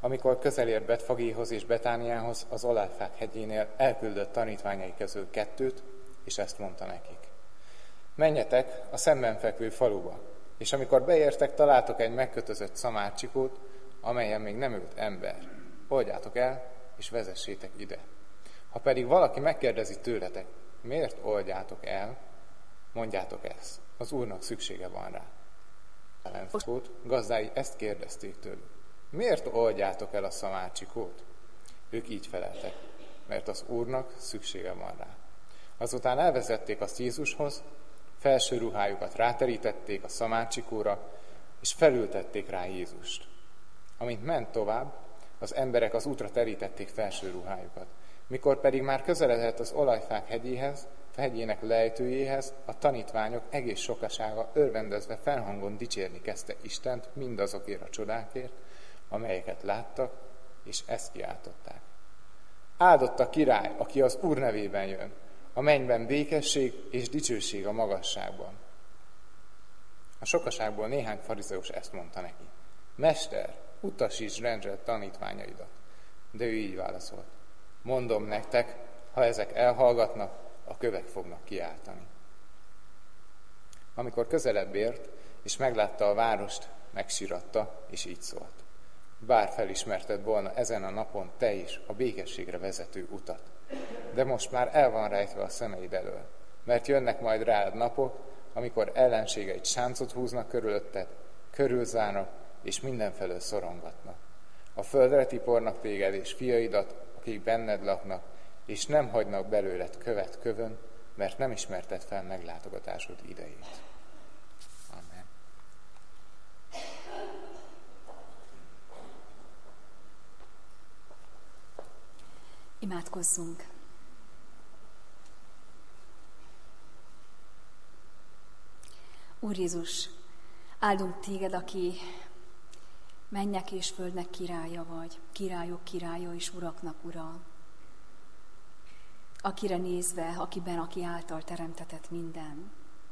Amikor közel ért Betfagéhoz és Betániához, az Olajfák hegyénél elküldött tanítványai közül 2, és ezt mondta nekik. Menjetek a szemben fekvő faluba, és amikor beértek, találtok egy megkötözött szamárcsikót, amelyen még nem ült ember. Oldjátok el, és vezessétek ide. Ha pedig valaki megkérdezi tőletek, miért oldjátok el, mondjátok ezt, az Úrnak szüksége van rá. Gazdái ezt kérdezték tőlük. Miért oldjátok el a szamárcsikót? Ők így feleltek, mert az Úrnak szüksége van rá. Azután elvezették azt Jézushoz, felső ruhájukat ráterítették a szamárcsikóra, és felültették rá Jézust. Amint ment tovább, az emberek az útra terítették felső ruhájukat. Mikor pedig már közeledett az Olajfák hegyének lejtőjéhez, a tanítványok egész sokasága örvendezve felhangon dicsérni kezdte Istent mindazokért a csodákért, amelyeket láttak, és ezt kiáltották. Áldott a király, aki az Úr nevében jön, a mennyben békesség és dicsőség a magasságban. A sokaságból néhány farizeus ezt mondta neki. Mester, utasíts rendre tanítványaidat. De ő így válaszolt. Mondom nektek, ha ezek elhallgatnak, a kövek fognak kiáltani. Amikor közelebb ért, és meglátta a várost, megsiratta, és így szólt. Bár felismerted volna ezen a napon te is a békességre vezető utat. De most már el van rejtve a szemeid elől, mert jönnek majd rád napok, amikor ellenségeid sáncot húznak körülötted, körülzárnak, és mindenfelől szorongatnak. A földre tipornak téged és fiaidat, akik benned laknak, és nem hagynak belőled követ kövön, mert nem ismerted fel meglátogatásod idejét. Amen. Imádkozzunk! Úr Jézus, áldunk téged, aki mennyek és földnek királya vagy, királyok királya és uraknak ura. Akire nézve, aki által teremtetett minden.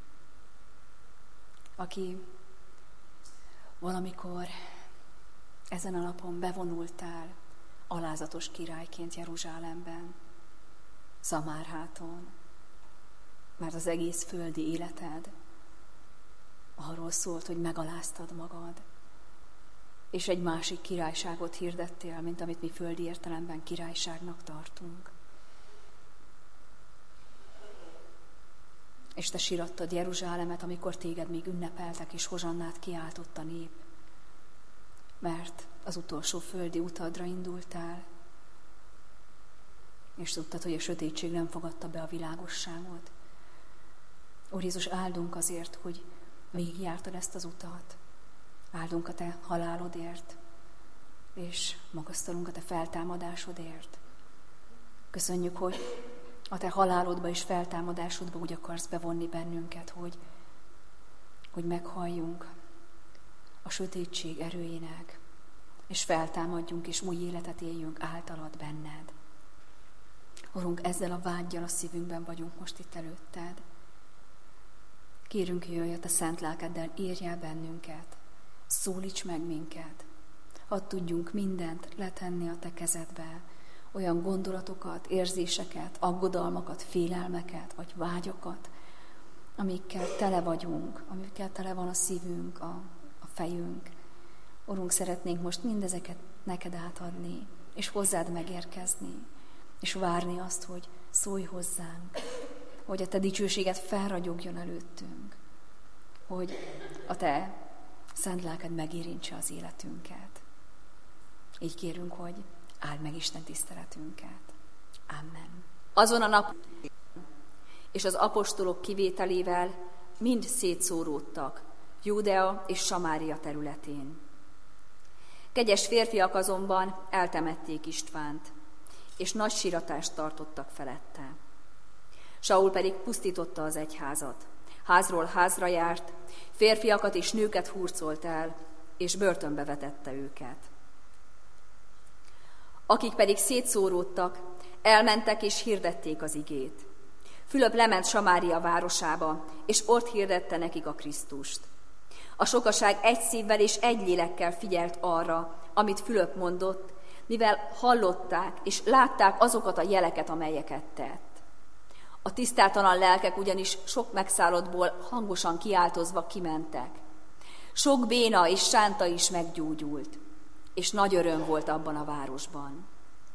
Aki valamikor ezen a napon bevonultál alázatos királyként Jeruzsálemben, Szamárháton, mert az egész földi életed arról szólt, hogy megaláztad magad, és egy másik királyságot hirdettél, mint amit mi földi értelemben királyságnak tartunk. És te sírattad Jeruzsálemet, amikor téged még ünnepeltek, és hozsannát kiáltott a nép, mert az utolsó földi utadra indultál, és tudtad, hogy a sötétség nem fogadta be a világosságot. Úr Jézus, áldunk azért, hogy végigjártad ezt az utat. Áldunk a te halálodért, és magasztalunk a te feltámadásodért. Köszönjük, hogy a te halálodba és feltámadásodba úgy akarsz bevonni bennünket, hogy meghalljunk a sötétség erőinek, és feltámadjunk, és új életet éljünk általad benned. Urunk, ezzel a vággyal a szívünkben vagyunk most itt előtted. Kérünk, jöjj a te szent lelkeddel, érj el bennünket, szólíts meg minket, hadd tudjunk mindent letenni a te kezedbe, olyan gondolatokat, érzéseket, aggodalmakat, félelmeket, vagy vágyakat, amikkel tele vagyunk, amikkel tele van a szívünk, a fejünk. Urunk, szeretnénk most mindezeket neked átadni, és hozzád megérkezni, és várni azt, hogy szólj hozzánk, hogy a te dicsőséget felragyogjon előttünk, hogy a te szent lelked megérintse az életünket. Így kérünk, hogy áld meg Isten tiszteletünket. Amen. Azon a nap és az apostolok kivételével mind szétszóródtak Júdea és Samária területén. Kegyes férfiak azonban eltemették Istvánt, és nagy siratást tartottak felette. Saul pedig pusztította az egyházat. Házról házra járt, férfiakat és nőket hurcolt el, és börtönbe vetette őket. Akik pedig szétszóródtak, elmentek és hirdették az igét. Fülöp lement Samária városába, és ott hirdette nekik a Krisztust. A sokaság egy szívvel és egy lélekkel figyelt arra, amit Fülöp mondott, mivel hallották és látták azokat a jeleket, amelyeket tett. A tisztátalan lelkek ugyanis sok megszállottból hangosan kiáltozva kimentek. Sok béna és sánta is meggyógyult, és nagy öröm volt abban a városban.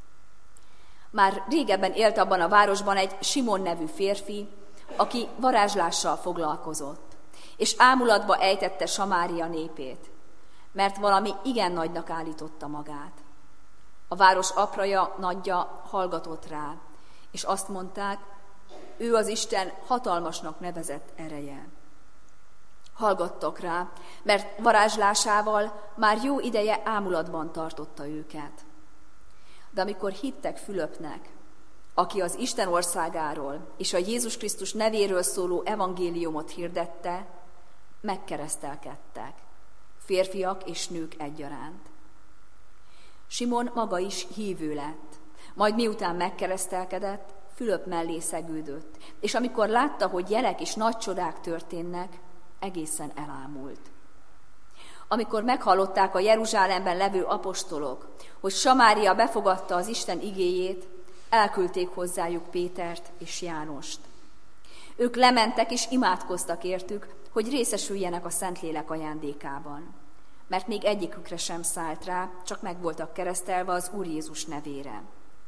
Már régebben élt abban a városban egy Simon nevű férfi, aki varázslással foglalkozott, és ámulatba ejtette Samária népét, mert valami igen nagynak állította magát. A város apraja, nagyja hallgatott rá, és azt mondták, ő az Isten hatalmasnak nevezett ereje. Hallgattak rá, mert varázslásával már jó ideje ámulatban tartotta őket. De amikor hittek Fülöpnek, aki az Isten országáról és a Jézus Krisztus nevéről szóló evangéliumot hirdette, megkeresztelkedtek, férfiak és nők egyaránt. Simon maga is hívő lett, majd miután megkeresztelkedett, Fülöp mellé szegődött, és amikor látta, hogy jelek és nagy csodák történnek, egészen elámult. Amikor meghallották a Jeruzsálemben levő apostolok, hogy Samária befogadta az Isten igéjét, elküldték hozzájuk Pétert és Jánost. Ők lementek és imádkoztak értük, hogy részesüljenek a Szentlélek ajándékában, mert még egyikükre sem szállt rá, csak meg voltak keresztelve az Úr Jézus nevére.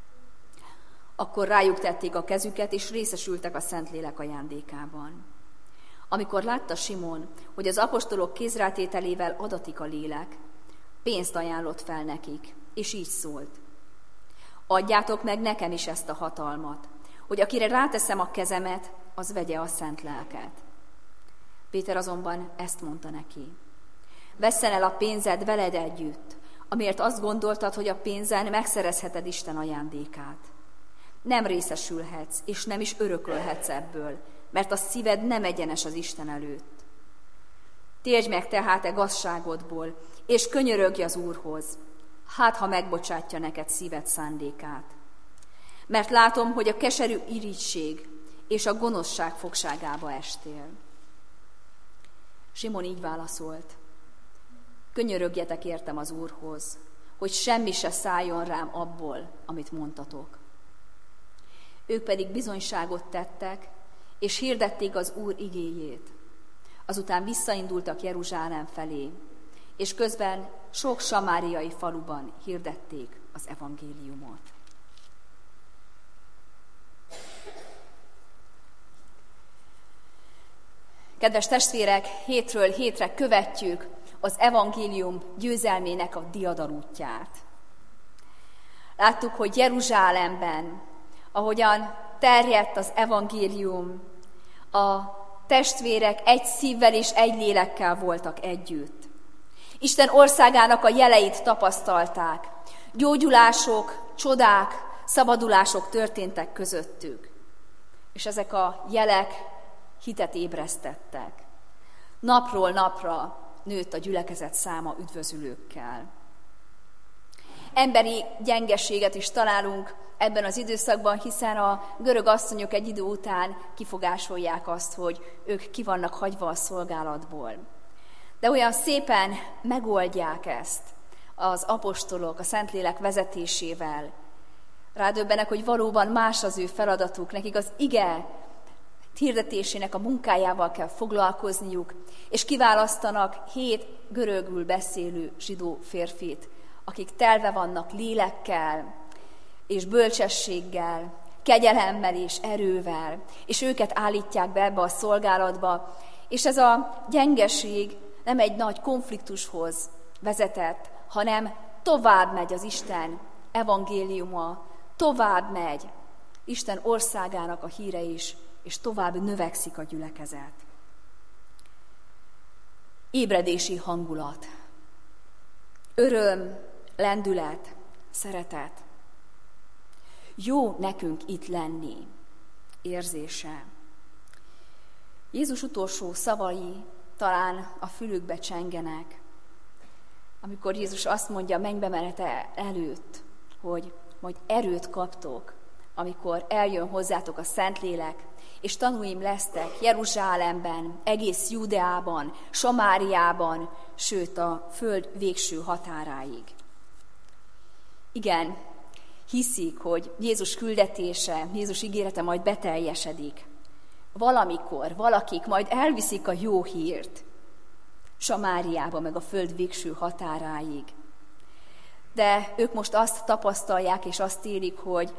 Akkor rájuk tették a kezüket, és részesültek a Szentlélek ajándékában. Amikor látta Simon, hogy az apostolok kézrátételével adatik a lélek, pénzt ajánlott fel nekik, és így szólt: adjátok meg nekem is ezt a hatalmat, hogy akire ráteszem a kezemet, az vegye a szent lelket. Péter azonban ezt mondta neki: vesszen el a pénzed veled együtt, amiért azt gondoltad, hogy a pénzen megszerezheted Isten ajándékát. Nem részesülhetsz, és nem is örökölhetsz ebből, mert a szíved nem egyenes az Isten előtt. Térj meg tehát e gazságodból, és könyörögj az Úrhoz, hát ha megbocsátja neked szíved szándékát. Mert látom, hogy a keserű irigység és a gonoszság fogságába estél. Simon így válaszolt: könyörögjetek értem az Úrhoz, hogy semmi se szálljon rám abból, amit mondtatok. Ők pedig bizonyságot tettek, és hirdették az Úr igéjét. Azután visszaindultak Jeruzsálem felé, és közben sok samáriai faluban hirdették az evangéliumot. Kedves testvérek, hétről hétre követjük az evangélium győzelmének a diadalútját. Láttuk, hogy Jeruzsálemben, ahogyan terjedt az evangélium, a testvérek egy szívvel és egy lélekkel voltak együtt. Isten országának a jeleit tapasztalták. Gyógyulások, csodák, szabadulások történtek közöttük. És ezek a jelek hitet ébresztettek. Napról napra nőtt a gyülekezet száma üdvözülőkkel. Emberi gyengeséget is találunk ebben az időszakban, hiszen a görög asszonyok egy idő után kifogásolják azt, hogy ők ki vannak hagyva a szolgálatból. De olyan szépen megoldják ezt az apostolok a Szentlélek vezetésével. Rádöbbenek, hogy valóban más az ő feladatuk, nekik az ige hirdetésének a munkájával kell foglalkozniuk, és kiválasztanak 7 görögül beszélő zsidó férfit, akik telve vannak lélekkel és bölcsességgel, kegyelemmel és erővel, és őket állítják be ebbe a szolgálatba, és ez a gyengeség nem egy nagy konfliktushoz vezetett, hanem tovább megy az Isten evangéliuma, tovább megy Isten országának a híre is, és tovább növekszik a gyülekezet. Ébredési hangulat, öröm, lendület, szeretet. Jó nekünk itt lenni érzése. Jézus utolsó szavai talán a fülükbe csengenek, amikor Jézus azt mondja mennybe menete előtt, hogy majd erőt kaptok, amikor eljön hozzátok a Szentlélek, és tanúim lesztek Jeruzsálemben, egész Judeában, Samáriában, sőt a föld végső határáig. Igen, hiszik, hogy Jézus küldetése, Jézus ígérete majd beteljesedik. Valamikor valakik majd elviszik a jó hírt Samáriába, meg a föld végső határáig. De ők most azt tapasztalják, és azt élik, hogy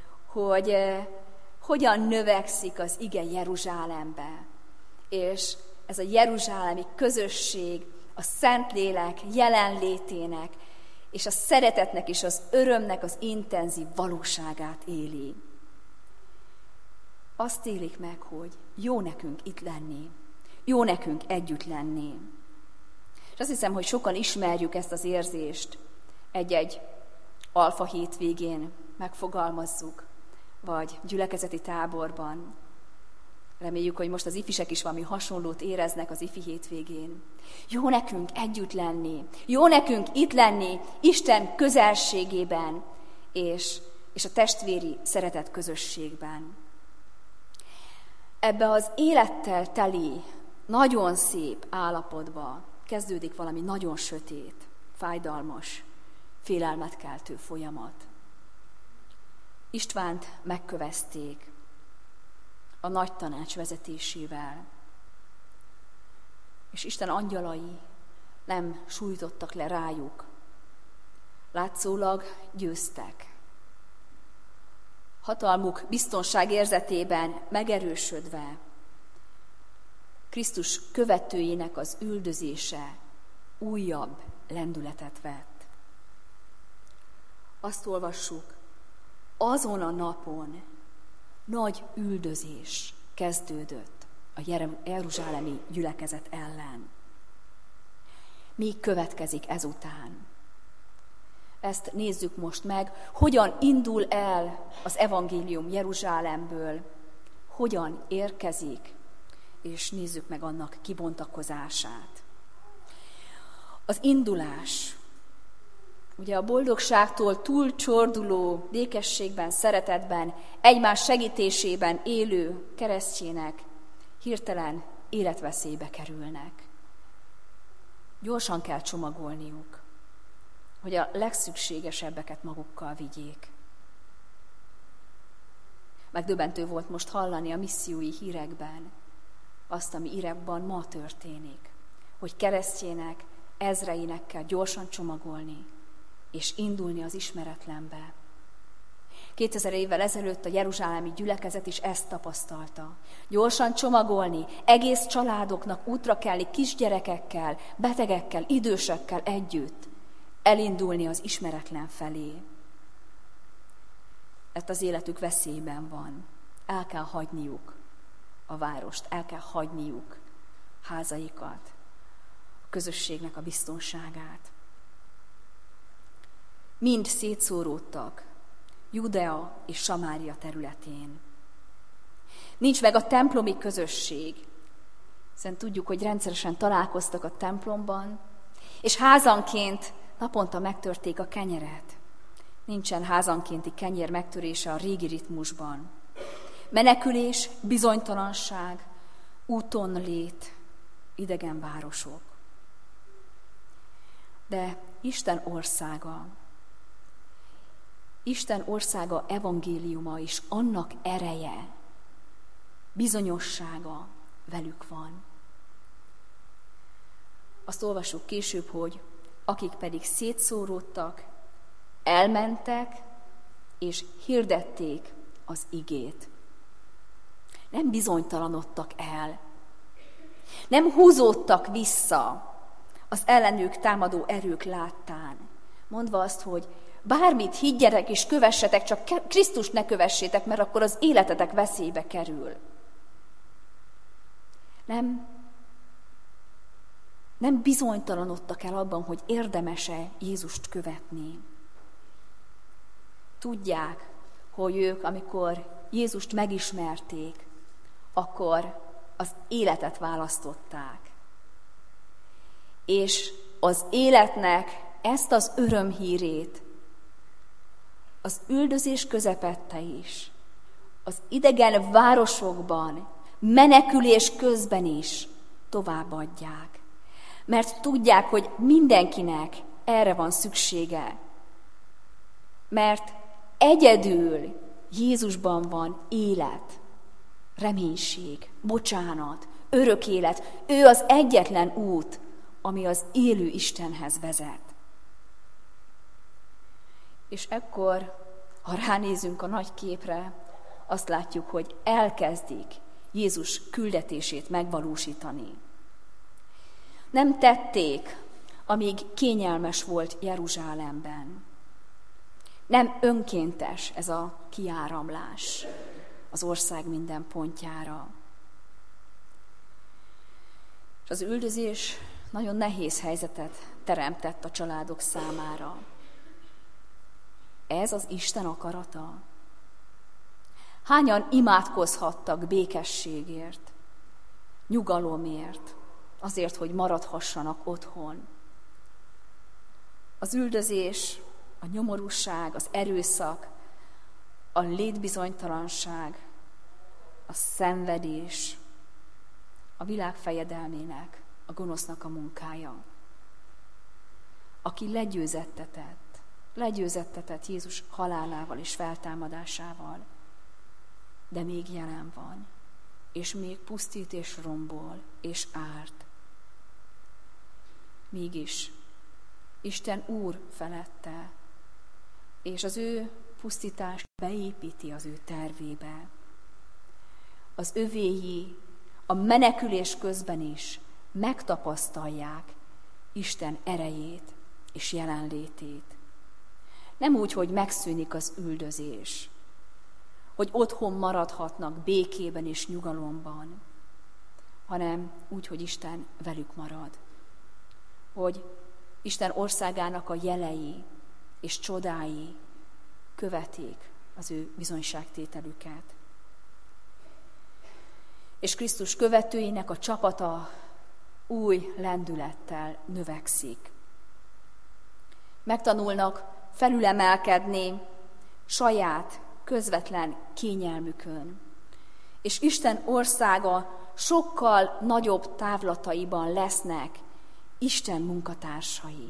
hogyan növekszik az ige Jeruzsálembe. És ez a jeruzsálemi közösség a Szentlélek jelenlétének, és a szeretetnek és az örömnek az intenzív valóságát éli. Azt élik meg, hogy jó nekünk itt lenni, jó nekünk együtt lenni. És azt hiszem, hogy sokan ismerjük ezt az érzést, egy-egy alfa hétvégén megfogalmazzuk, vagy gyülekezeti táborban. Reméljük, hogy most az ifisek is valami hasonlót éreznek az ifi hétvégén. Jó nekünk együtt lenni, jó nekünk itt lenni Isten közelségében, és a testvéri szeretet közösségben. Ebbe az élettel teli, nagyon szép állapotba kezdődik valami nagyon sötét, fájdalmas, félelmet keltő folyamat. Istvánt megkövezték a nagy tanács vezetésével, és Isten angyalai nem sújtottak le rájuk. Látszólag győztek. Hatalmuk biztonság érzetében megerősödve, Krisztus követőinek az üldözése újabb lendületet vett. Azt olvassuk, azon a napon nagy üldözés kezdődött a jeruzsálemi gyülekezet ellen. Mi következik ezután? Ezt nézzük most meg, hogyan indul el az evangélium Jeruzsálemből, hogyan érkezik, és nézzük meg annak kibontakozását. Az indulás, ugye a boldogságtól túlcsorduló békességben, szeretetben, egymás segítésében élő keresztjének hirtelen életveszélybe kerülnek. Gyorsan kell csomagolniuk, hogy a legszükségesebbeket magukkal vigyék. Megdöbbentő volt most hallani a missziói hírekben azt, ami Irakban ma történik, hogy keresztjének, ezreinek kell gyorsan csomagolni, és indulni az ismeretlenbe. 2000 évvel ezelőtt a jeruzsálemi gyülekezet is ezt tapasztalta. Gyorsan csomagolni, egész családoknak útra kelni, kisgyerekekkel, betegekkel, idősekkel együtt, elindulni az ismeretlen felé. Ezt az életük veszélyben van. El kell hagyniuk a várost, el kell hagyniuk házaikat, a közösségnek a biztonságát. Mind szétszóródtak Judea és Samária területén. Nincs meg a templomi közösség, hiszen tudjuk, hogy rendszeresen találkoztak a templomban, és házanként naponta megtörték a kenyeret. Nincsen házankénti kenyér megtörése a régi ritmusban. Menekülés, bizonytalanság, úton lét, idegen városok. De Isten országa evangéliuma is, annak ereje, bizonyossága velük van. Azt olvassuk később, hogy akik pedig szétszóródtak, elmentek és hirdették az igét. Nem bizonytalanodtak el, nem húzódtak vissza az ellenük támadó erők láttán, mondva azt, hogy bármit higgyetek és kövessetek, csak Krisztust ne kövessétek, mert akkor az életetek veszélybe kerül. Nem bizonytalanodtak el abban, hogy érdemes-e Jézust követni. Tudják, hogy ők, amikor Jézust megismerték, akkor az életet választották. És az életnek ezt az örömhírét az üldözés közepette is, az idegen városokban, menekülés közben is továbbadják. Mert tudják, hogy mindenkinek erre van szüksége. Mert egyedül Jézusban van élet, reménység, bocsánat, örök élet. Ő az egyetlen út, ami az élő Istenhez vezet. És ekkor, ha ránézünk a nagy képre, azt látjuk, hogy elkezdik Jézus küldetését megvalósítani. Nem tették, amíg kényelmes volt Jeruzsálemben. Nem önkéntes ez a kiáramlás az ország minden pontjára. És az üldözés nagyon nehéz helyzetet teremtett a családok számára. Ez az Isten akarata? Hányan imádkozhattak békességért, nyugalomért, azért, hogy maradhassanak otthon? Az üldözés, a nyomorúság, az erőszak, a létbizonytalanság, a szenvedés, a világ fejedelmének, a gonosznak a munkája. Aki legyőzettetett Jézus halálával és feltámadásával, de még jelen van, és még pusztít és rombol, és árt. Mégis Isten Úr felette, és az ő pusztítást beépíti az ő tervébe. Az övéi a menekülés közben is megtapasztalják Isten erejét és jelenlétét. Nem úgy, hogy megszűnik az üldözés, hogy otthon maradhatnak békében és nyugalomban, hanem úgy, hogy Isten velük marad. Hogy Isten országának a jelei és csodái követik az ő bizonyságtételüket. És Krisztus követőinek a csapata új lendülettel növekszik. Megtanulnak felülemelkedni saját közvetlen kényelmükön. És Isten országa sokkal nagyobb távlataiban lesznek Isten munkatársai.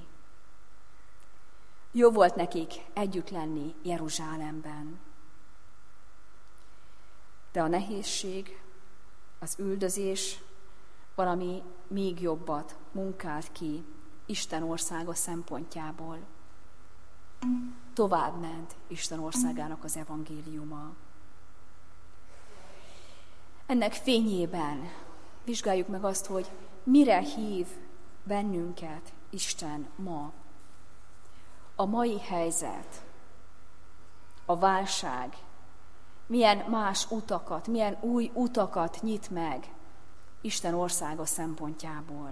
Jó volt nekik együtt lenni Jeruzsálemben. De a nehézség, az üldözés valami még jobbat munkált ki Isten országa szempontjából. Továbbment Isten országának az evangéliuma. Ennek fényében vizsgáljuk meg azt, hogy mire hív bennünket Isten ma. A mai helyzet, a válság, milyen más utakat, milyen új utakat nyit meg Isten országa szempontjából.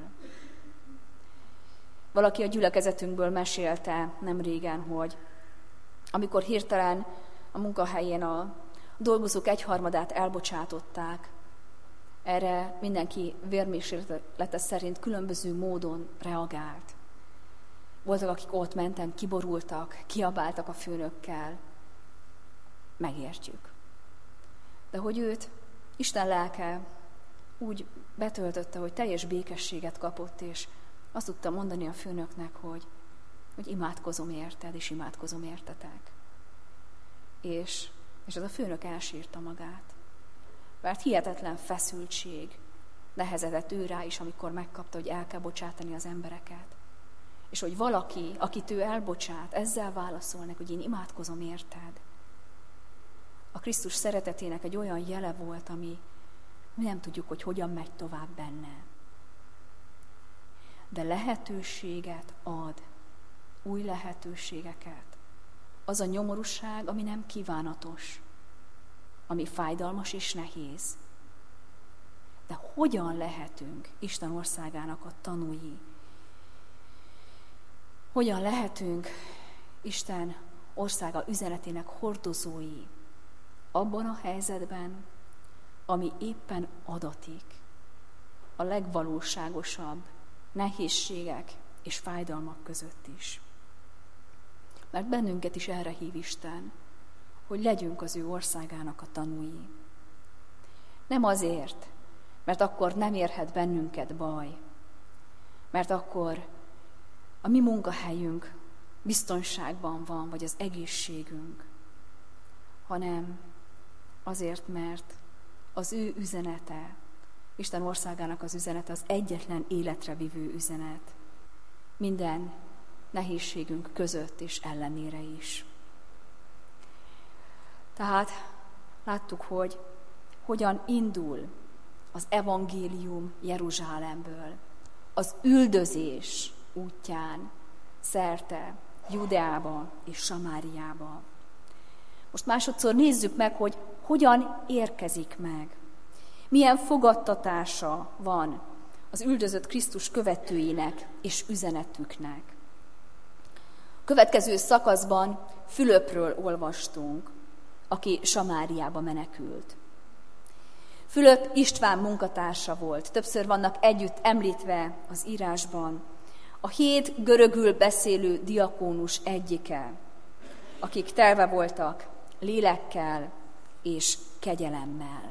Valaki a gyülekezetünkből mesélte nem régen, hogy amikor hirtelen a munkahelyén a dolgozók 1/3 elbocsátották, erre mindenki vérmérséklete szerint különböző módon reagált. Voltak, akik ott menten, kiborultak, kiabáltak a főnökkel. Megértjük. De hogy őt Isten lelke úgy betöltötte, hogy teljes békességet kapott, és azt tudta mondani a főnöknek, hogy imádkozom érted, és imádkozom értetek. És ez a főnök elsírta magát. Mert hihetetlen feszültség nehezedett ő rá is, amikor megkapta, hogy el kell bocsátani az embereket. És hogy valaki, akit ő elbocsát, ezzel válaszol neki, hogy én imádkozom érted. A Krisztus szeretetének egy olyan jele volt, ami mi nem tudjuk, hogy hogyan megy tovább benne. De lehetőséget ad, új lehetőségeket. Az a nyomorúság, ami nem kívánatos, ami fájdalmas és nehéz. De hogyan lehetünk Isten országának a tanúi? Hogyan lehetünk Isten országa üzenetének hordozói abban a helyzetben, ami éppen adatik, a legvalóságosabb nehézségek és fájdalmak között is. Mert bennünket is erre hív Isten, hogy legyünk az ő országának a tanúi. Nem azért, mert akkor nem érhet bennünket baj, mert akkor a mi munkahelyünk biztonságban van, vagy az egészségünk, hanem azért, mert az ő üzenete, Isten országának az üzenete az egyetlen életre vivő üzenet. Minden nehézségünk között és ellenére is. Tehát láttuk, hogy hogyan indul az evangélium Jeruzsálemből, az üldözés útján, szerte Judeába és Samáriába. Most másodszor nézzük meg, hogy hogyan érkezik meg. Milyen fogadtatása van az üldözött Krisztus követőinek és üzenetüknek. A következő szakaszban Fülöpről olvastunk, aki Samáriába menekült. Fülöp István munkatársa volt, többször vannak együtt említve az írásban. A 7 görögül beszélő diakónus egyike, akik telve voltak lélekkel és kegyelemmel.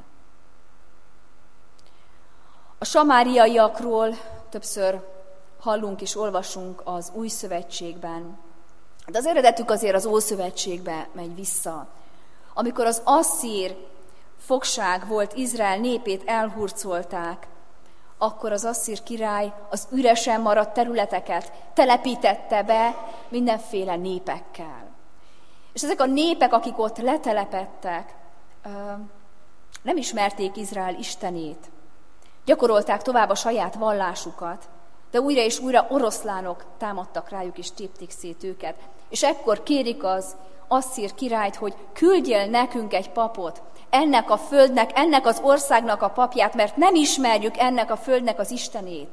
A samáriaiakról többször hallunk és olvasunk az Új Szövetségben, de az eredetük azért az Ószövetségbe megy vissza. Amikor az asszír fogság volt, Izrael népét elhurcolták, akkor az asszír király az üresen maradt területeket telepítette be mindenféle népekkel. És ezek a népek, akik ott letelepedtek, nem ismerték Izrael istenét. Gyakorolták tovább a saját vallásukat, de újra és újra oroszlánok támadtak rájuk és tépték szét őket. És ekkor kérik az asszír királyt, hogy küldjél nekünk egy papot, ennek a földnek, ennek az országnak a papját, mert nem ismerjük ennek a földnek az istenét.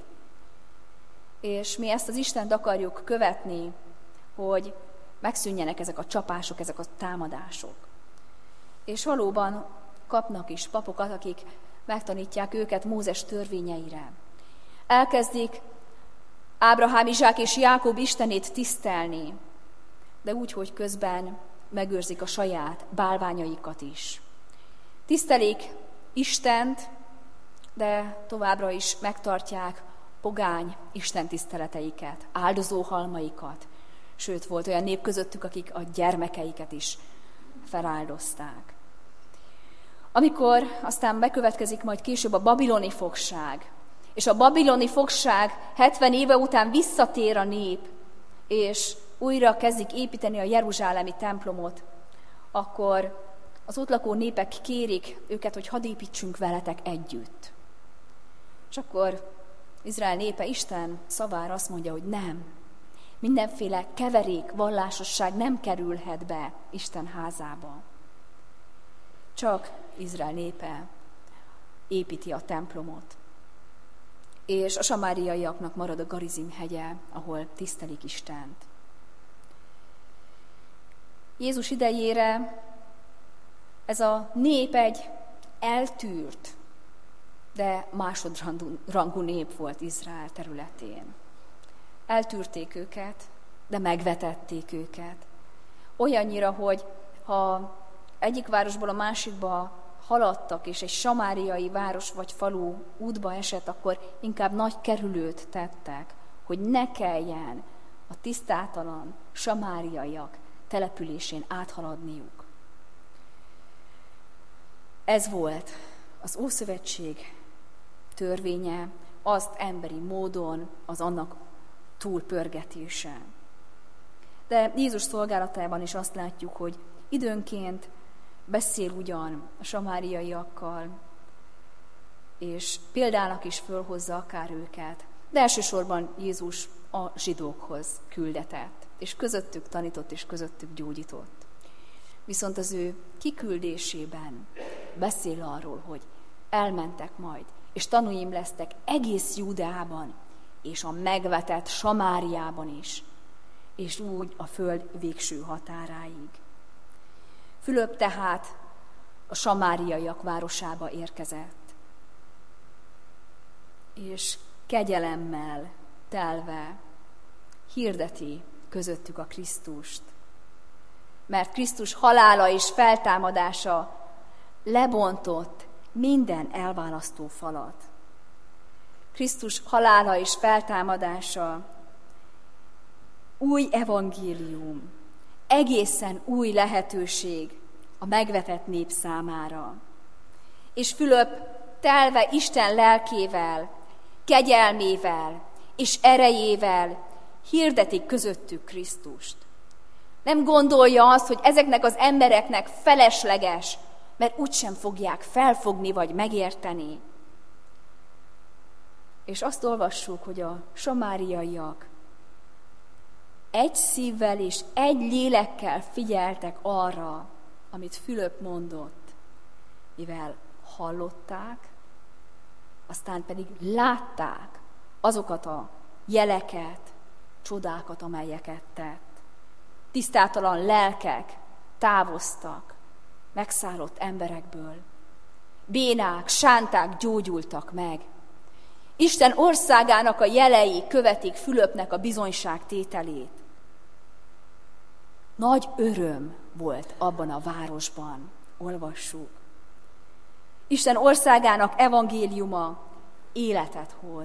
És mi ezt az Istent akarjuk követni, hogy megszűnjenek ezek a csapások, ezek a támadások. És valóban kapnak is papokat, akik megtanítják őket Mózes törvényeire. Elkezdik Ábrahám, Izsák és Jákob istenét tisztelni, de úgy, hogy közben megőrzik a saját bálványaikat is. Tisztelik Istent, de továbbra is megtartják pogány istentiszteleteiket, áldozóhalmaikat. Sőt, volt olyan nép közöttük, akik a gyermekeiket is feláldozták. Amikor aztán bekövetkezik majd később a babiloni fogság, és a babiloni fogság 70 éve után visszatér a nép, és újra kezdik építeni a jeruzsálemi templomot, akkor az ott lakó népek kérik őket, hogy hadd építsünk veletek együtt. És akkor Izrael népe Isten szavára azt mondja, hogy nem. Mindenféle keverék, vallásosság nem kerülhet be Isten házába. Csak Izrael népe építi a templomot. És a samáriaiaknak marad a Garizim hegye, ahol tisztelik Istent. Jézus idejére ez a nép egy eltűrt, de másodrangú nép volt Izrael területén. Eltűrték őket, de megvetették őket. Olyannyira, hogy ha egyik városból a másikba haladtak, és egy samáriai város vagy falu útba esett, akkor inkább nagy kerülőt tettek, hogy ne kelljen a tisztátalan samáriaiak településén áthaladniuk. Ez volt az Ószövetség törvénye, azt emberi módon, az annak túlpörgetése. De Jézus szolgálatában is azt látjuk, hogy időnként beszél ugyan a samáriaiakkal, és példának is fölhozza akár őket, de elsősorban Jézus a zsidókhoz küldetett, és közöttük tanított, és közöttük gyógyított. Viszont az ő kiküldésében beszél arról, hogy elmentek majd, és tanúim lesztek egész Júdeában, és a megvetett Samáriában is, és úgy a föld végső határáig. Fülöp tehát a samáriaiak városába érkezett, és kegyelemmel telve hirdeti közöttük a Krisztust. mert Krisztus halála és feltámadása lebontott minden elválasztó falat. Krisztus halála és feltámadása új evangélium, egészen új lehetőség a megvetett nép számára. És Fülöp telve Isten lelkével, kegyelmével és erejével hirdetik közöttük Krisztust. Nem gondolja azt, hogy ezeknek az embereknek felesleges, mert úgysem fogják felfogni vagy megérteni. És azt olvassuk, hogy a samáriaiak egy szívvel és egy lélekkel figyeltek arra, amit Fülöp mondott, mivel hallották, aztán pedig látták azokat a jeleket, csodákat, amelyeket tett. Tisztátalan lelkek távoztak megszállott emberekből. Bénák, sánták gyógyultak meg. Isten országának a jelei követik Fülöpnek a bizonyságtételét. Nagy öröm volt abban a városban, olvassuk. Isten országának evangéliuma életet hoz.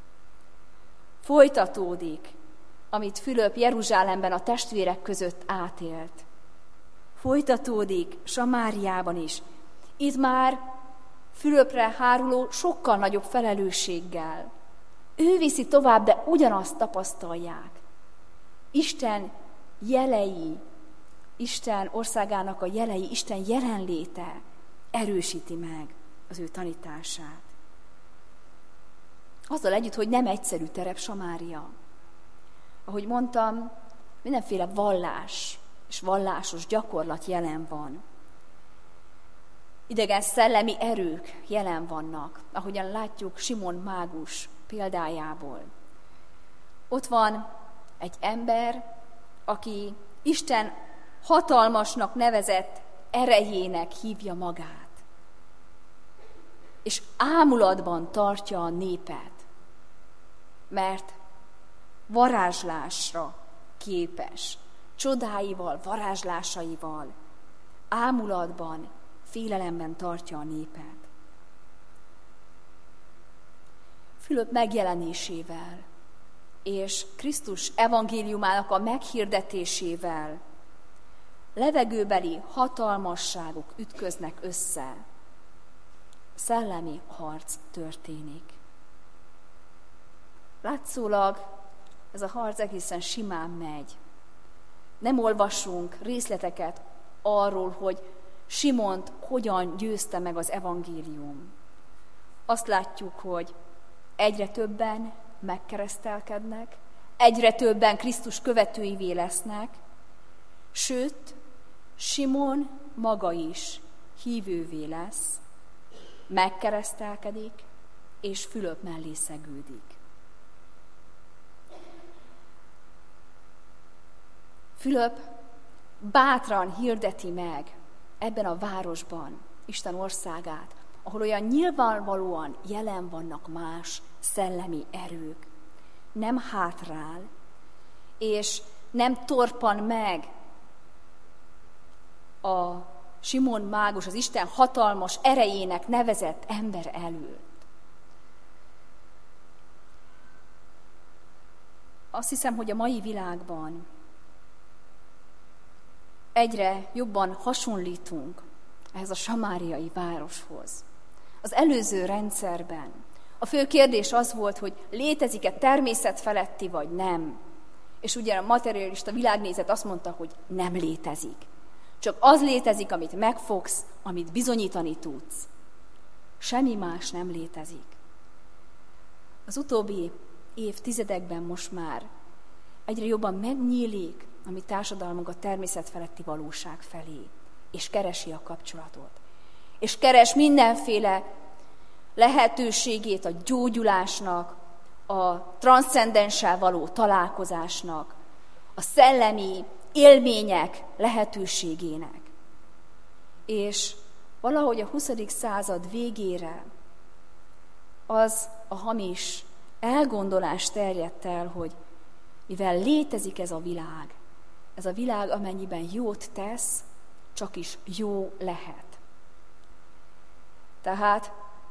Folytatódik, amit Fülöp Jeruzsálemben a testvérek között átélt. Folytatódik Samáriában is. Itt már Fülöpre háruló sokkal nagyobb felelősséggel. Ő viszi tovább, de ugyanazt tapasztalják. Isten jelei, Isten országának a jelei, Isten jelenléte erősíti meg az ő tanítását. Azzal együtt, hogy nem egyszerű terep Samária. Ahogy mondtam, mindenféle vallás és vallásos gyakorlat jelen van. Idegen szellemi erők jelen vannak, ahogyan látjuk Simon mágus példájából. Ott van egy ember, aki Isten hatalmasnak nevezett erejének hívja magát, és ámulatban tartja a népet, mert varázslásra képes, csodáival, varázslásaival, ámulatban, félelemben tartja a népet. Fülöp megjelenésével és Krisztus evangéliumának a meghirdetésével levegőbeli hatalmasságok ütköznek össze. Szellemi harc történik. Látszólag ez a harc egészen simán megy. Nem olvasunk részleteket arról, hogy Simont hogyan győzte meg az evangélium. Azt látjuk, hogy egyre többen megkeresztelkednek, egyre többen Krisztus követőivé lesznek, sőt, Simon maga is hívővé lesz, megkeresztelkedik, és Fülöp mellé szegődik. Fülöp bátran hirdeti meg ebben a városban Isten országát, ahol olyan nyilvánvalóan jelen vannak más szellemi erők. Nem hátrál, és nem torpan meg a Simon mágus, az Isten hatalmas erejének nevezett ember előtt. Azt hiszem, hogy a mai világban egyre jobban hasonlítunk ehhez a samáriai városhoz. Az előző rendszerben a fő kérdés az volt, hogy létezik-e természet feletti, vagy nem. És ugye a materialista világnézet azt mondta, hogy nem létezik. Csak az létezik, amit megfogsz, amit bizonyítani tudsz. Semmi más nem létezik. Az utóbbi évtizedekben most már egyre jobban megnyílik a mi társadalmunk a természet feletti valóság felé, és keresi a kapcsolatot. És keres mindenféle lehetőségét a gyógyulásnak, a transzcendenssel való találkozásnak, a szellemi élmények lehetőségének. És valahogy a 20. század végére az a hamis elgondolás terjedt el, hogy mivel létezik ez a világ, ez a világ, amennyiben jót tesz, csak is jó lehet. Tehát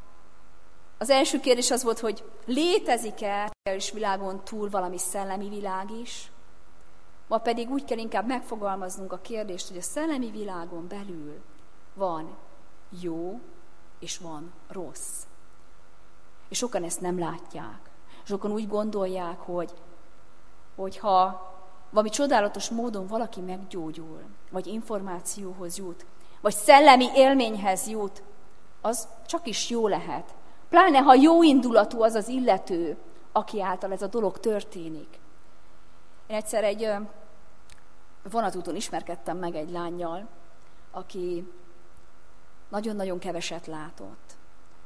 az első kérdés az volt, hogy létezik-e a világon túl valami szellemi világ is, ma pedig úgy kell inkább megfogalmaznunk a kérdést, hogy a szellemi világon belül van jó és van rossz. És sokan ezt nem látják. Sokan úgy gondolják, hogy ha valami csodálatos módon valaki meggyógyul, vagy információhoz jut, vagy szellemi élményhez jut, az csak is jó lehet. Pláne, ha jó indulatú az az illető, aki által ez a dolog történik. Én egyszer egy vonatúton ismerkedtem meg egy lánnyal, aki nagyon-nagyon keveset látott.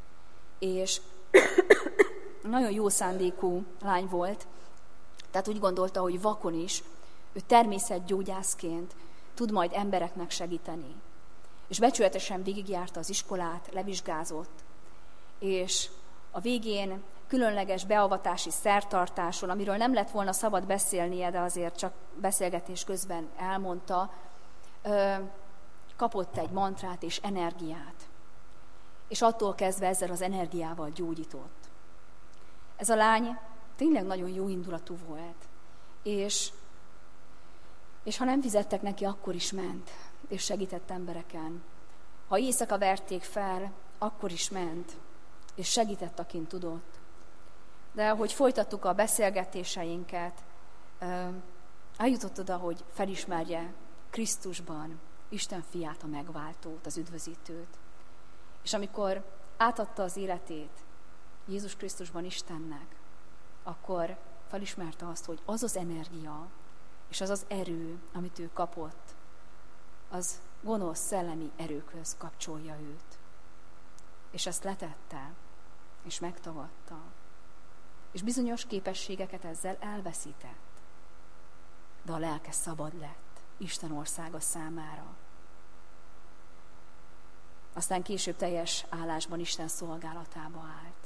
És nagyon jó szándékú lány volt, tehát úgy gondolta, hogy vakon is, ő természetgyógyászként tud majd embereknek segíteni. És becsületesen végigjárta az iskolát, levizsgázott, és a végén különleges beavatási szertartáson, amiről nem lett volna szabad beszélnie, de azért csak beszélgetés közben elmondta, kapott egy mantrát és energiát. És attól kezdve ezzel az energiával gyógyított. Ez a lány tényleg nagyon jó indulatú volt, és ha nem fizettek neki, akkor is ment, és segített embereken. Ha éjszaka verték fel, akkor is ment, és segített, akin tudott. De ahogy folytattuk a beszélgetéseinket, eljutott oda, hogy felismerje Krisztusban Isten fiát, a megváltót, az üdvözítőt. És amikor átadta az életét Jézus Krisztusban Istennek, akkor felismerte azt, hogy az az energia, és az az erő, amit ő kapott, az gonosz szellemi erőkhöz kapcsolja őt. És ezt letette, és megtagadta. És bizonyos képességeket ezzel elveszített. De a lelke szabad lett Isten országa számára. Aztán később teljes állásban Isten szolgálatába állt.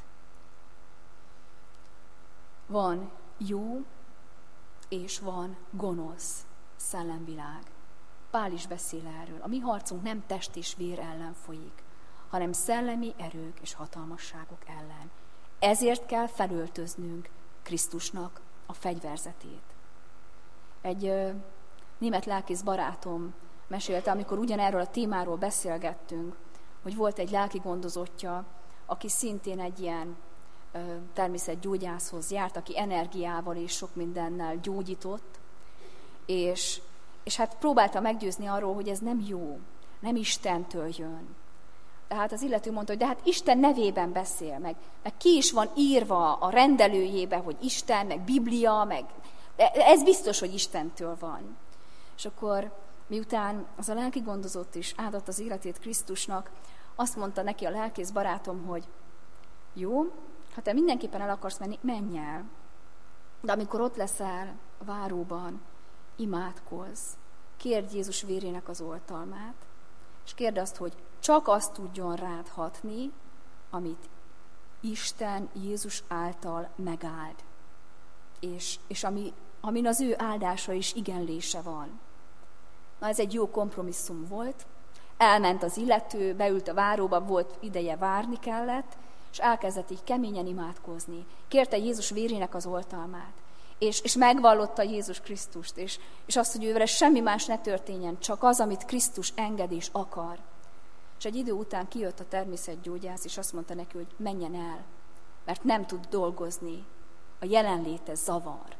Van jó, és van gonosz szellemvilág. Pál is beszél erről. A mi harcunk nem test és vér ellen folyik, hanem szellemi erők és hatalmasságok ellen. Ezért kell felöltöznünk Krisztusnak a fegyverzetét. Egy német lelkész barátom mesélte, amikor ugyanerről a témáról beszélgettünk, hogy volt egy lelki gondozottja, aki szintén egy ilyen természetgyógyászhoz járt, aki energiával és sok mindennel gyógyított, és hát próbálta meggyőzni arról, hogy ez nem jó, nem Istentől jön. Tehát az illető mondta, hogy de hát Isten nevében beszél, meg ki is van írva a rendelőjébe, hogy Isten, meg Biblia, de ez biztos, hogy Istentől van. És akkor miután az a lelki gondozott is áldott az életét Krisztusnak, azt mondta neki a lelkész barátom, hogy jó, ha te mindenképpen el akarsz menni, menj el. De amikor ott leszel a váróban, imádkozz, kérd Jézus vérének az oltalmát, és kérd azt, hogy csak azt tudjon rád hatni, amit Isten Jézus által megáld. És amin az ő áldása és igenlése van. Na, ez egy jó kompromisszum volt. Elment az illető, beült a váróba, volt ideje, várni kellett, és elkezdett így keményen imádkozni. Kérte Jézus vérének az oltalmát, és megvallotta Jézus Krisztust, és azt, hogy ővele semmi más ne történjen, csak az, amit Krisztus enged és akar. És egy idő után kijött a természetgyógyász, és azt mondta neki, hogy menjen el, mert nem tud dolgozni, a jelenléte zavar.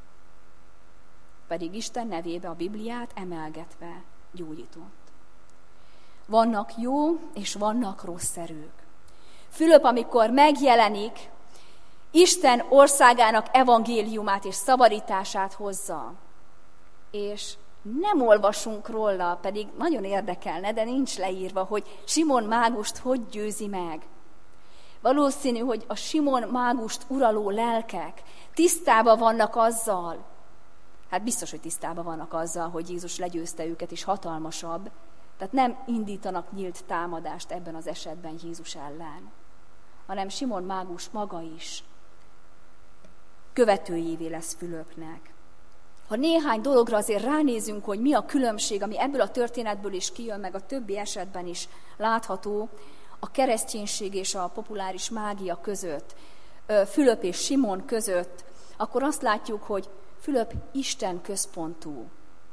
Pedig Isten nevébe a Bibliát emelgetve gyógyított. Vannak jó és vannak rossz erők. Fülöp, amikor megjelenik, Isten országának evangéliumát és szabadítását hozza. És nem olvasunk róla, pedig nagyon érdekelne, de nincs leírva, hogy Simon mágust hogy győzi meg. Valószínű, hogy a Simon mágust uraló lelkek tisztában vannak azzal, hát biztos, hogy tisztában vannak azzal, hogy Jézus legyőzte őket, és hatalmasabb, tehát nem indítanak nyílt támadást ebben az esetben Jézus ellen, hanem Simon mágus maga is követőjévé lesz Fülöpnek. Ha néhány dologra azért ránézünk, hogy mi a különbség, ami ebből a történetből is kijön, meg a többi esetben is látható, a kereszténység és a populáris mágia között, Fülöp és Simon között, akkor azt látjuk, hogy Fülöp Isten központú,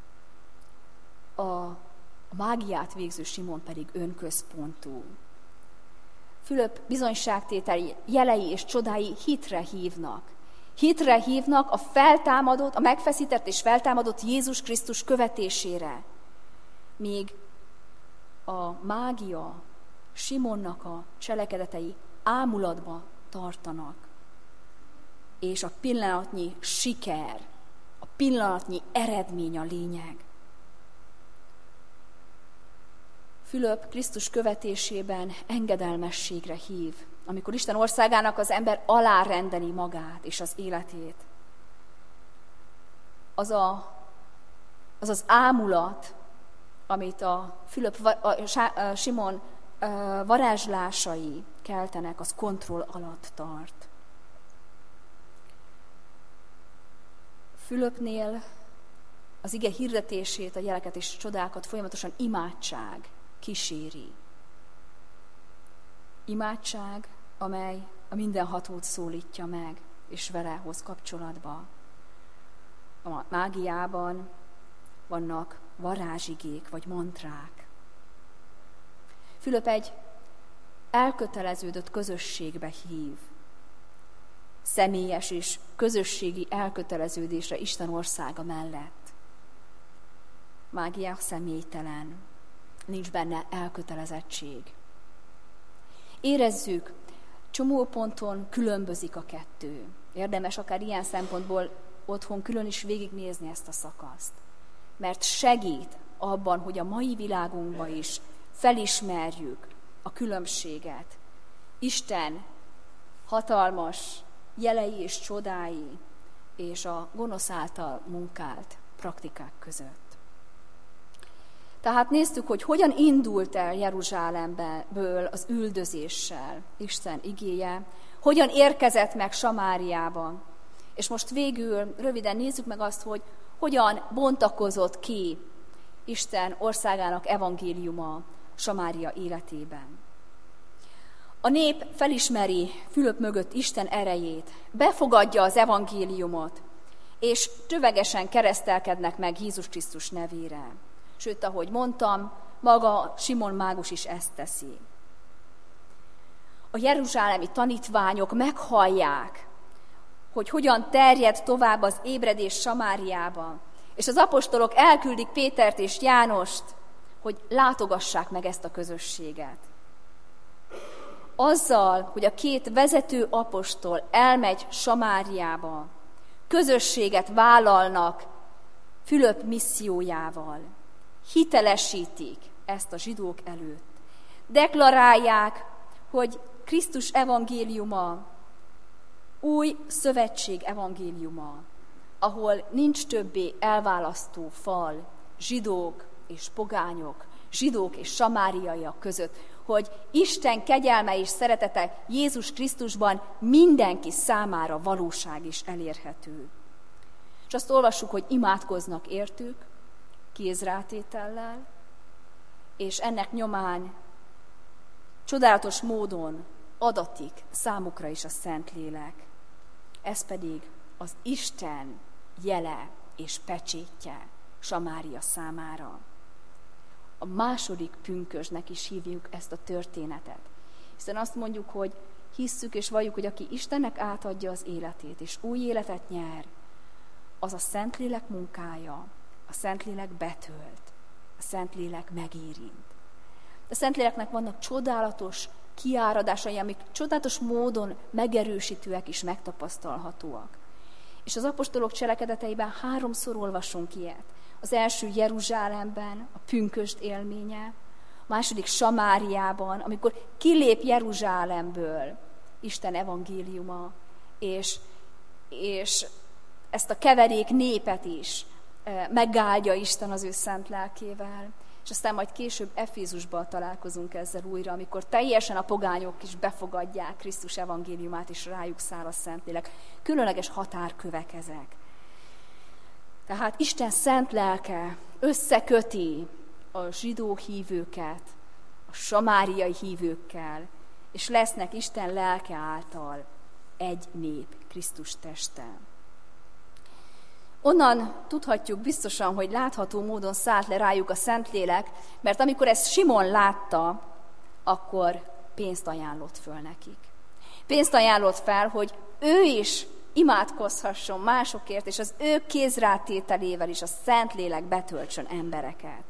a mágiát végző Simon pedig önközpontú. Fülöp bizonyságtételi jelei és csodái hitre hívnak. Hitre hívnak a feltámadott, a megfeszített és feltámadott Jézus Krisztus követésére. Míg a mágia, Simonnak a cselekedetei ámulatba tartanak. És a pillanatnyi siker, a pillanatnyi eredmény a lényeg. Fülöp Krisztus követésében engedelmességre hív, amikor Isten országának az ember alárendeli magát és az életét. Az az ámulat, amit a Simon varázslásai keltenek, az kontroll alatt tart. Fülöpnél az ige hirdetését, a jeleket és csodákat folyamatosan imádság kíséri. Imádság, amely a mindenhatót szólítja meg, és vele hoz kapcsolatba. A mágiában vannak varázsigék vagy mantrák. Fülöp egy elköteleződött közösségbe hív. Személyes és közösségi elköteleződésre Isten országa mellett. Mágia személytelen, nincs benne elkötelezettség. Érezzük, csomó ponton különbözik a kettő. Érdemes akár ilyen szempontból otthon külön is végignézni ezt a szakaszt. Mert segít abban, hogy a mai világunkban is felismerjük a különbséget. Isten hatalmas jelei és csodái és a gonosz által munkált praktikák között. Tehát néztük, hogy hogyan indult el Jeruzsálemből az üldözéssel Isten igéje, hogyan érkezett meg Samáriába. És most végül röviden nézzük meg azt, hogy hogyan bontakozott ki Isten országának evangéliuma Samária életében. A nép felismeri Fülöp mögött Isten erejét, befogadja az evangéliumot, és tövegesen keresztelkednek meg Jézus Krisztus nevére. Sőt, ahogy mondtam, maga Simon mágus is ezt teszi. A jeruzsálemi tanítványok meghallják, hogy hogyan terjed tovább az ébredés Samáriába, és az apostolok elküldik Pétert és Jánost, hogy látogassák meg ezt a közösséget. Azzal, hogy a két vezető apostol elmegy Samáriába, közösséget vállalnak Fülöp missziójával. Hitelesítik ezt a zsidók előtt. Deklarálják, hogy Krisztus evangéliuma új szövetség evangéliuma, ahol nincs többé elválasztó fal zsidók és pogányok, zsidók és samáriaiak között, hogy Isten kegyelme és szeretete Jézus Krisztusban mindenki számára valóság és elérhető. És azt olvassuk, hogy imádkoznak értük, kézrátétellel, és ennek nyomán csodálatos módon adatik számukra is a Szentlélek. Ez pedig az Isten jele és pecsétje Samária számára. A második pünkösdnek is hívjuk ezt a történetet. Hiszen azt mondjuk, hogy hisszük és valljuk, hogy aki Istennek átadja az életét, és új életet nyer, az a Szentlélek munkája, a Szentlélek betölt, a Szentlélek megérint. A Szentléleknek vannak csodálatos kiáradásai, amik csodálatos módon megerősítőek és megtapasztalhatóak. És az apostolok cselekedeteiben 3-szor olvasunk ilyet. Az első Jeruzsálemben, a pünkösd élménye, a második Samáriában, amikor kilép Jeruzsálemből Isten evangéliuma, és ezt a keverék népet is megáldja Isten az ő szent lelkével. És aztán majd később Efézusban találkozunk ezzel újra, amikor teljesen a pogányok is befogadják Krisztus evangéliumát, és rájuk száll a Szentlélek. Különleges határkövek ezek. Tehát Isten szent lelke összeköti a zsidó hívőket a samáriai hívőkkel, és lesznek Isten lelke által egy nép, Krisztus teste. Onnan tudhatjuk biztosan, hogy látható módon szállt le rájuk a Szentlélek, mert amikor ezt Simon látta, akkor pénzt ajánlott föl nekik. Pénzt ajánlott fel, hogy ő is imádkozhasson másokért, és az ő kézrátételével is a Szentlélek betöltsön embereket.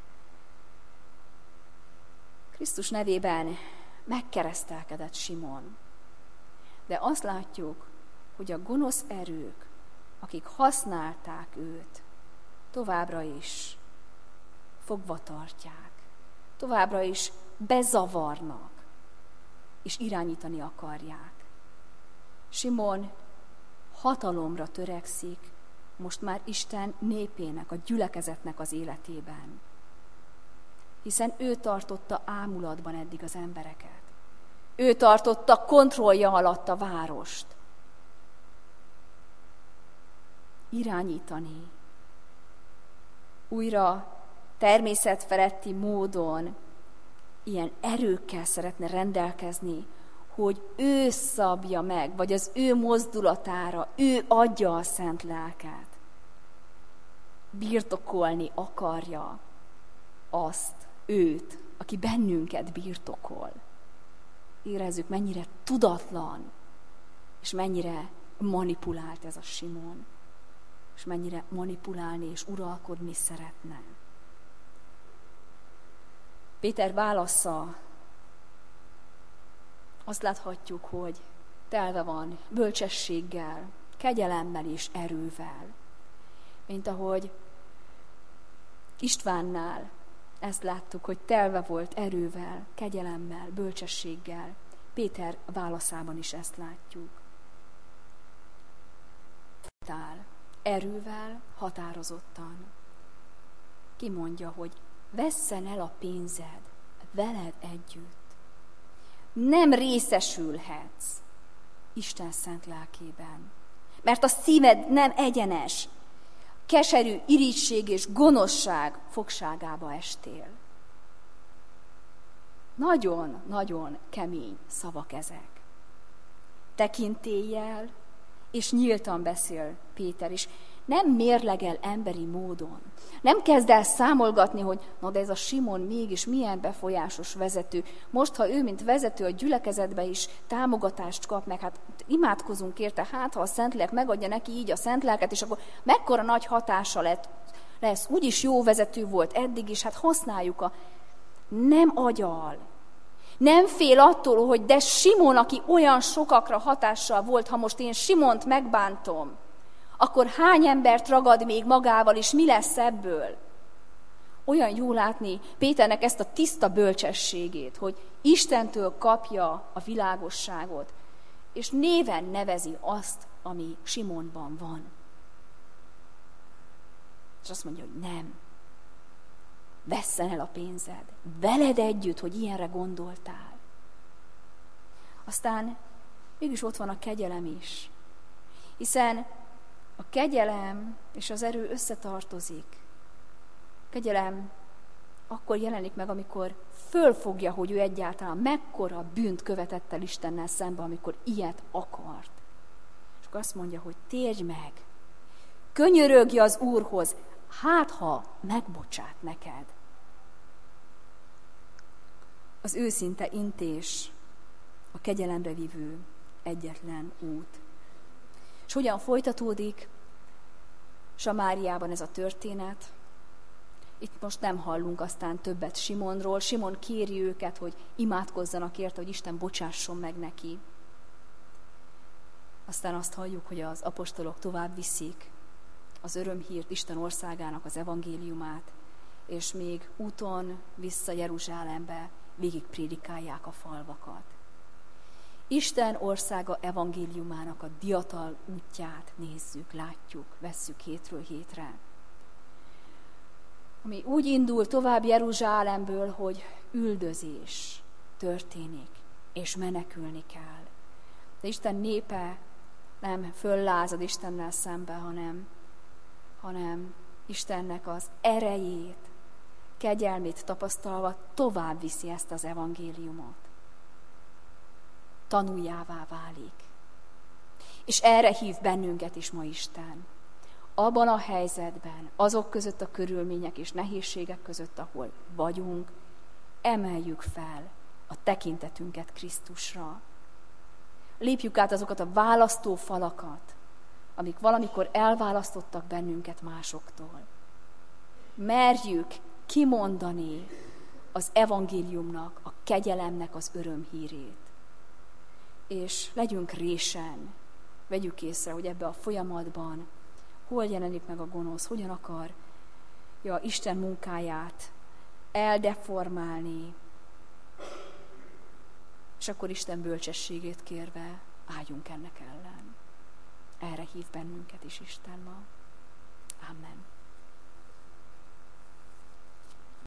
Krisztus nevében megkeresztelkedett Simon. De azt látjuk, hogy a gonosz erők, akik használták őt, továbbra is fogva tartják, továbbra is bezavarnak, és irányítani akarják. Simon hatalomra törekszik, most már Isten népének, a gyülekezetnek az életében. Hiszen ő tartotta ámulatban eddig az embereket. Ő tartotta kontrollja alatt a várost. Irányítani. Újra természetfeletti módon ilyen erőkkel szeretne rendelkezni, hogy ő szabja meg, vagy az ő mozdulatára, ő adja a szent lelket. Birtokolni akarja azt, őt, aki bennünket birtokol. Érezzük, mennyire tudatlan, és mennyire manipulált ez a Simon, és mennyire manipulálni és uralkodni szeretne. Péter válasza, azt láthatjuk, hogy telve van bölcsességgel, kegyelemmel és erővel. Mint ahogy Istvánnál ezt láttuk, hogy telve volt erővel, kegyelemmel, bölcsességgel. Péter válaszában is ezt látjuk. Erővel, határozottan. Ki mondja, hogy vesszen el a pénzed veled együtt. Nem részesülhetsz Isten szent lelkében, mert a szíved nem egyenes, keserű irigység és gonoszság fogságába estél. Nagyon-nagyon kemény szavak ezek. Tekintéllyel és nyíltan beszél Péter is. Nem mérlegel emberi módon. Nem kezd el számolgatni, hogy na de ez a Simon mégis milyen befolyásos vezető. Most, ha ő, mint vezető a gyülekezetbe is támogatást kap meg, hát imádkozunk érte, hát ha a Szentlélek megadja neki így a szent lelket, és akkor mekkora nagy hatása lesz. Úgyis jó vezető volt eddig is, hát használjuk Nem agyal. Nem fél attól, hogy de Simon, aki olyan sokakra hatással volt, ha most én Simont megbántom, akkor hány embert ragad még magával, és mi lesz ebből? Olyan jó látni Péternek ezt a tiszta bölcsességét, hogy Istentől kapja a világosságot, és néven nevezi azt, ami Simonban van. És azt mondja, hogy nem. Vesszen el a pénzed. Veled együtt, hogy ilyenre gondoltál. Aztán mégis ott van a kegyelem is. Hiszen a kegyelem és az erő összetartozik. A kegyelem akkor jelenik meg, amikor fölfogja, hogy ő egyáltalán mekkora bűnt követett el Istennel szembe, amikor ilyet akart. És akkor azt mondja, hogy térj meg, könyörögj az Úrhoz, hát ha megbocsát neked. Az őszinte intés a kegyelemre vívő egyetlen út. És hogyan folytatódik Samáriában ez a történet? Itt most nem hallunk aztán többet Simonról. Simon kéri őket, hogy imádkozzanak érte, hogy Isten bocsásson meg neki. Aztán azt halljuk, hogy az apostolok tovább viszik az örömhírt, Isten országának az evangéliumát, és még úton vissza Jeruzsálembe végig prédikálják a falvakat. Isten országa evangéliumának a diatal útját nézzük, látjuk, vesszük hétről hétre. Ami úgy indul tovább Jeruzsálemből, hogy üldözés történik, és menekülni kell. De Isten népe nem föllázad Istennel szembe, hanem hanem Istennek az erejét, kegyelmét tapasztalva tovább viszi ezt az evangéliumot. Tanuljává válik. És erre hív bennünket is ma Isten. Abban a helyzetben, azok között a körülmények és nehézségek között, ahol vagyunk, emeljük fel a tekintetünket Krisztusra. Lépjük át azokat a választó falakat, amik valamikor elválasztottak bennünket másoktól. Merjük kimondani az evangéliumnak, a kegyelemnek az örömhírét. És legyünk résen, vegyük észre, hogy ebbe a folyamatban hol jelenik meg a gonosz, hogyan akarja Isten munkáját eldeformálni, és akkor Isten bölcsességét kérve álljunk ennek ellen. Erre hív bennünket is Isten ma. Amen.